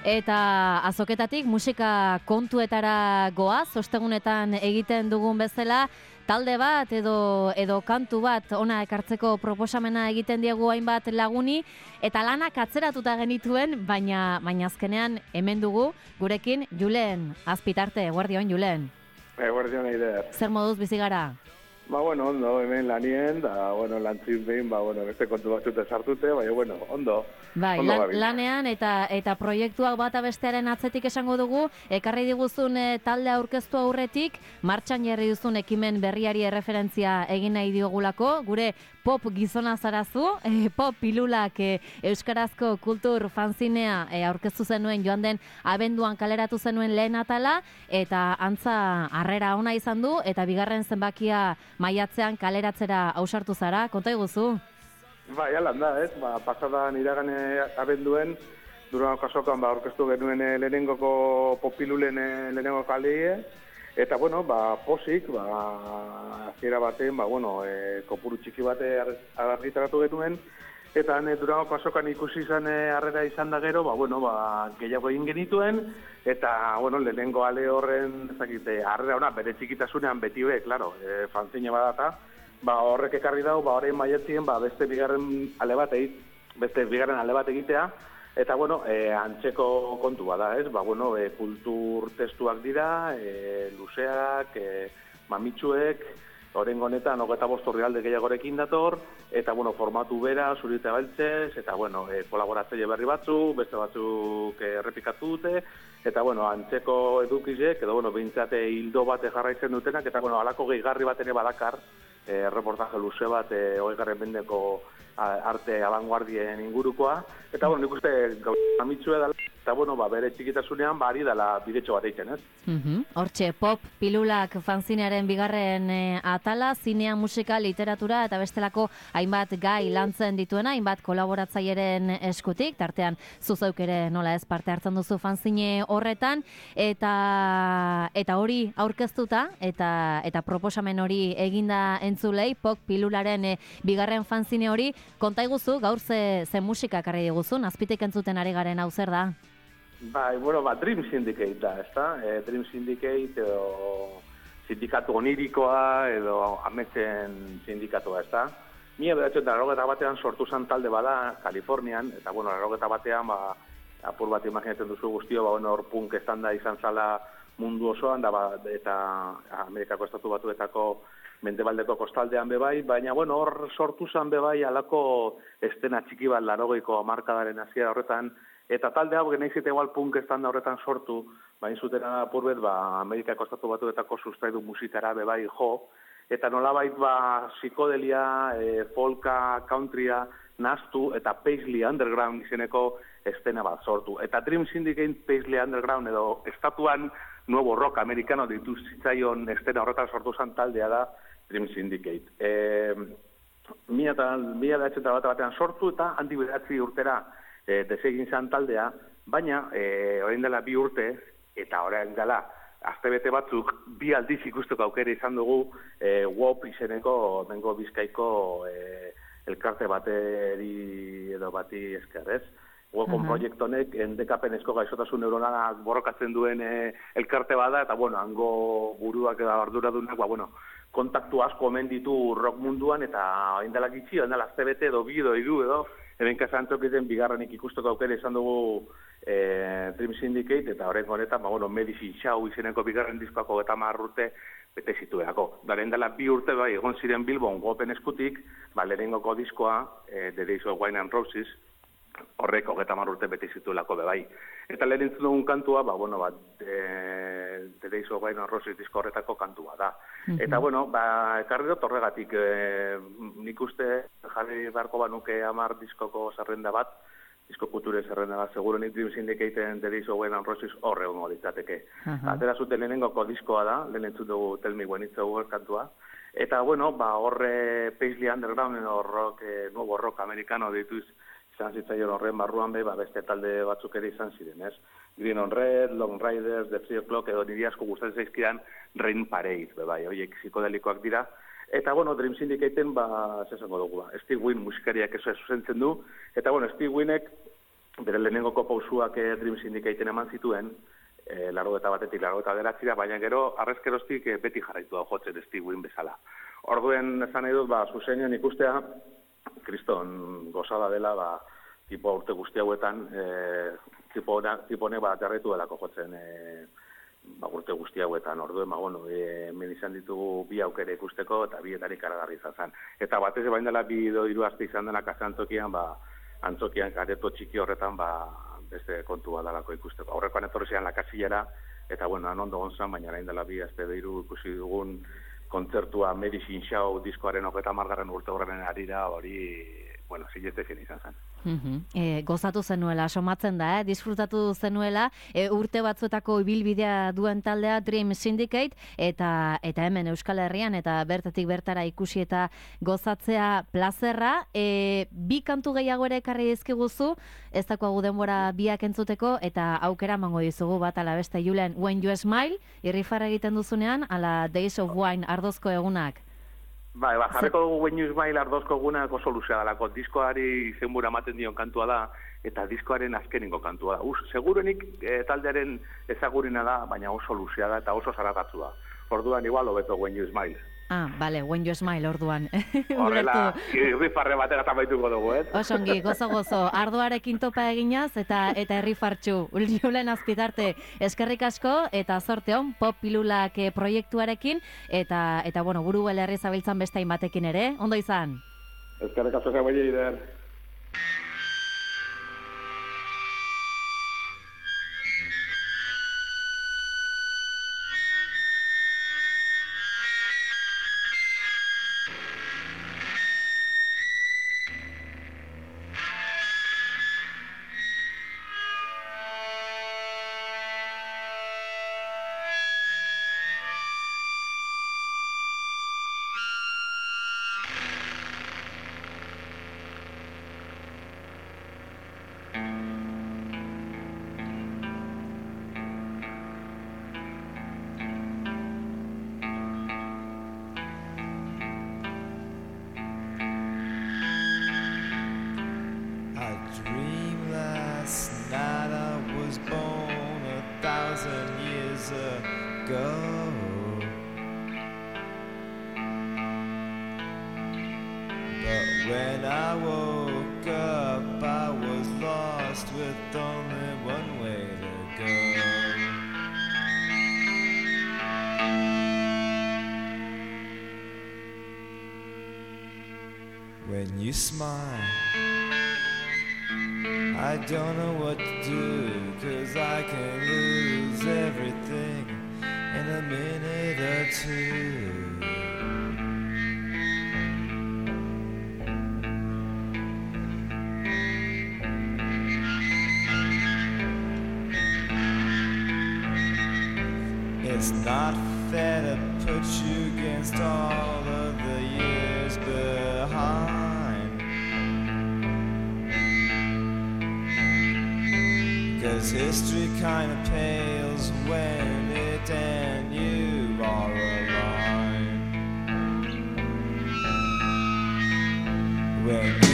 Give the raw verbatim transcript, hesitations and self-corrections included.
Eta azoketatik musika kontuetara goaz, ostegunetan egiten dugun bezala, talde bat edo edo kantu bat ona ekartzeko proposamena egiten diegu hainbat laguni, eta lanak atzeratuta genituen, baina baina azkenean hemen dugu gurekin Julen Azpitarte. Eguerdion, Julen. Eguerdion, Eider. Zer moduz bizi gara? Ba, bueno, ondo, hemen lanien, da, bueno, lantzin behin, ba, bueno, beste kontu batzute sartute, baina, bueno, ondo. Bai, ondo lan, lanean eta eta proiektuak bata bestearen atzetik esango dugu, ekarri diguzun e, talde aurkeztu aurretik, martxan jarri duzun ekimen berriari erreferentzia egin nahi diogulako, gure pop gizona zarazu, e, pop pilulak e, euskarazko kultur fanzinea e, aurkeztu zenuen joan den abenduan kaleratu zenuen lehen atala, eta antza harrera ona izan du, eta bigarren zenbakia maiatzean kaleratzera ausartu zara, konta iguzu? Ba, jalan da, ez? Ba, pasadan iragane abenduen, Durangoko azokan ba, orkestu genuen lehenengoko popilulen lehenengo kalie, eta, bueno, ba, posik, ba, aziera baten, ba, bueno, e, kopuru txiki bate argitaratu genuen, eta ne, Durangoko azokan ikusi izan harrera izan da gero, ba, bueno, ba, gehiago egin genituen, eta, bueno, lehenengo ale horren, ezakite, harrera ona, bere txikitasunean beti be, klaro, e, fanzine badata, ba, horrek ekarri dau, ba, horrein maietzien, ba, beste bigarren ale bat egit, beste bigarren ale bat egitea, eta, bueno, e, antzeko kontu bada, ez? Ba, bueno, e, kultur testuak dira, e, luzeak, e, mamitsuek, horren honetan, hogeita bost orrialde gehiagorekin dator, eta, bueno, formatu bera, zurite beltzez, eta, bueno, e, kolaboratzaile berri batzuk, beste batzuk e, errepikatu dute, eta, bueno, antzeko edukizek, edo, bueno, behintzate hildo bate jarraitzen dutenak, eta, bueno, alako gehigarri bat ere badakar, E, reportaje luze bat, e, hogeigarren mendeko arte abanguardien ingurukoa. Eta, bueno, nik uste gauza mitxue dela, eta, bueno, ba, bere txikitasunean, ba, ari dela bidetxo bat egiten, ez? Uh-huh. Hortxe, pop, pilulak fanzinearen bigarren e, atala, zinea, musika, literatura, eta bestelako hainbat gai lantzen dituena, hainbat kolaboratzaileren eskutik, tartean zuzauk ere nola ez parte hartzen duzu fanzine horretan, eta eta hori aurkeztuta, eta eta proposamen hori eginda entzulei, pop, pilularen e, bigarren fanzine hori, konta iguzu, gaur ze, ze musika karri diguzun, azpitek entzuten ari garen hau zer da? Bai, bueno, ba, Dream Syndicate da, ez da? E, Dream Syndicate edo sindikatu onirikoa edo ametzen sindikatua, ez da? Mila bedatzen da, larrogeta batean sortu zan talde bada, Kalifornian, eta, bueno, larrogeta batean, ba, apur bat imaginatzen duzu guztio, ba, bueno, hor punk estanda izan zala mundu osoan, da, ba, eta Amerikako estatu batuetako mendebaldeko kostaldean bebai, baina, bueno, hor sortu zan bebai alako estena txiki bat larogeiko hamarkadaren hasiera horretan, eta talde hau genaizik igual punk estanda horretan sortu, bain zutena apurbet, ba, Amerikako estatu batuetako sustraidu musikara bebai jo, eta nolabait ba, psikodelia, e, folka, countrya, nastu, eta Paisley Underground izeneko estena bat sortu. Eta Dream Syndicate, Paisley Underground edo estatuan nuevo rock amerikano ditu zitzaion estena horretan sortu zan taldea da Dream Syndicate. E, mila eta bat batean sortu eta handi beratzi urtera e, desegin zan taldea, baina e, orain dela bi urte, eta orain dela astebete batzuk bi aldiz ikusteko aukera izan dugu e, W O P izeneko bengo Bizkaiko e, elkarte bateri edo bati esker, ez? Welcome uh-huh. Project honek endekapenezko gaixotasun neuronalak borrokatzen duen e, elkarte bada, eta, bueno, hango buruak edo arduradunak, ba, bueno, kontaktu asko omen ditu rock munduan, eta haindela gitxi, haindela aztebete edo bi edo iru edo, eben kasantzok egiten bigarrenik ikusteko aukera izan dugu e, Dream Syndicate, eta horren honetan, ba, bueno, Medicine Show izeneko bigarren diskoako eta marrurte bete zituerako. Daren dela bi urte, bai, egon ziren Bilbon gopen eskutik, ba, lehenengoko diskoa, e, The Days of Wine and Roses, horrek hogeta marrurte beti zituelako bebai. Eta lehen entzun dugun kantua, ba, bueno, ba, de, The Days of Wine and Roses disko horretako kantua da. Mm-hmm. Eta, bueno, ba, ekarri dut horregatik, e, nik uste jarri beharko banuke hamar diskoko zerrenda bat, disko kulture zerrenda bat, seguro nik Dream Syndicateen The Days of Wine and Roses horre hongo ditzateke. Uh-huh. Atera zuten lehenengoko diskoa da, lehen entzun dugu Tell Me When It's Over kantua. Eta, bueno, ba, horre Paisley Underground edo rock, e, nuevo rock amerikano dituz, izan zitzaion horren barruan be, ba, beste talde batzuk ere izan ziren, ez? Green on Red, Long Riders, The Three O'Clock, edo niri asko gustatzen zaizkidan Rain Parade, be, bai, horiek psikodelikoak dira. Eta, bueno, Dream Syndicateen, ba, zesango dugu, ba, Steve Wynn musikariak eso zuzentzen du, eta, bueno, Steve Wynnek bere lehenengoko pausuak e, Dream Syndicateen eman zituen, e, laro eta batetik, laro eta beratzira, baina gero, arrezkeroztik e, beti jarraitu da jotzen Steve Wynn bezala. Orduen, esan nahi dut, ba, zuzenean ikustea, kriston gozada dela, ba, tipo urte guzti hauetan, e, tipo honek ba, jarraitu delako jotzen e, ba, urte guzti hauetan. Orduen, ba, bueno, e, hemen izan ditugu bi aukere ikusteko, eta bietarik karagarri izan zen. Eta batez, bain dela bi edo hiru aste izan dena kasantzokian, ba, antzokian kareto txiki horretan, ba, beste kontua dalako ikusteko. Aurrekoan etorri zian lakasillera, eta bueno, anondo gonzan, baina nahin dela bi aste hiru ikusi dugun kontzertua Medicine Show diskoaren hogeta margarren urte horren arira, hori, bueno, zilete zen izan zen. Uh-huh. E, gozatu zenuela, somatzen da, eh? Disfrutatu zenuela, e, urte batzuetako ibilbidea duen taldea Dream Syndicate, eta eta hemen Euskal Herrian, eta bertatik bertara ikusi eta gozatzea plazerra. E, bi kantu gehiago ere ekarri dizkiguzu, ez dakoagu denbora biak entzuteko, eta aukera emango dizugu bat ala beste Julen, When You Smile, irrifarra egiten duzunean, ala Days of Wine, ardozko egunak. Bai, ba, jarreko dugu When You Smile ardozko egunak oso luzea dalako. Diskoari zenbura ematen dion kantua da, eta diskoaren azkenengo kantua da. Us, segurenik e, taldearen ezagurina da, baina oso luzea da, eta oso zaratatzu da. Orduan, igual, hobeto When You Smile. Ah, bale, When You Smile, orduan. Horrela, irrifarre batera tamaituko dugu, ez? Osongi, gozo-gozo, ardoarekin topa eginaz, eta eta herrifartxu. Julen Azpitarte, eskerrik asko, eta zorte hon, pop pilulak proiektuarekin, eta, eta bueno, buru belerri zabiltzan bestain batekin ere, ondo izan? Eskerrik asko zego eider. When I woke up, I was lost with only one way to go. When you smile, I don't know what to do, 'cause I can lose everything in a minute or two. It's not fair to put you against all of the years behind, 'cause history kind of pales when it and you are aligned. When you